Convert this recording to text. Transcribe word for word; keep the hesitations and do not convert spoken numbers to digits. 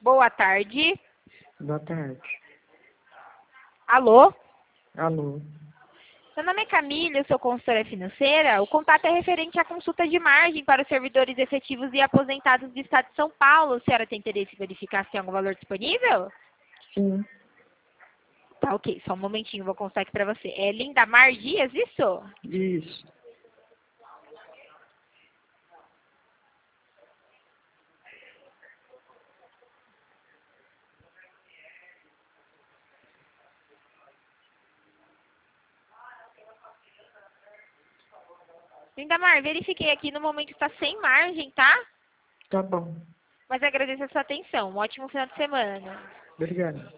Boa tarde. Boa tarde. Alô? Alô? Meu nome é Camila, eu sou consultora financeira. O contato é referente à consulta de margem para os servidores efetivos e aposentados do Estado de São Paulo. A senhora tem interesse em verificar se tem algum valor disponível? Sim. Tá, ok. Só um momentinho, vou consultar aqui para você. É Lindamar Dias, isso? Isso. Lindamar, verifiquei aqui, no momento está sem margem, tá? Tá bom. Mas agradeço a sua atenção. Um ótimo final de semana. Obrigado.